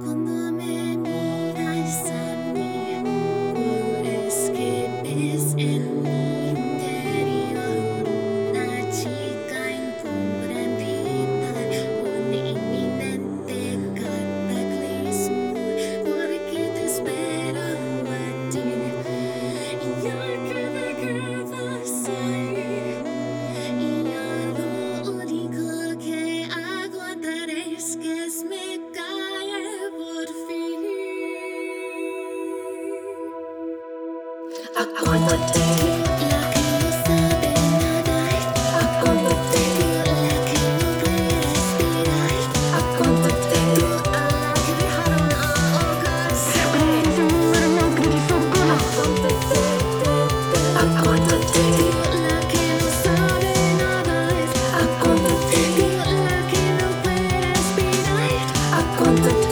Cuando me miras a mí, ¿cuál es que ves en mi interior? Una chica incomprendida, un inminente cataclismo, porque te espero a ti, y ya que me quedas ahí, y ya lo único que aguantaré es que me cae por fin. Aguántate, la que no sabe nadar. Aguántate, la que no puede respirar. Aguántate, a la que dejaron ahogarse. Aguántate, la que no sabe nadar. Aguántate, la que no puede respirar. Aguántate.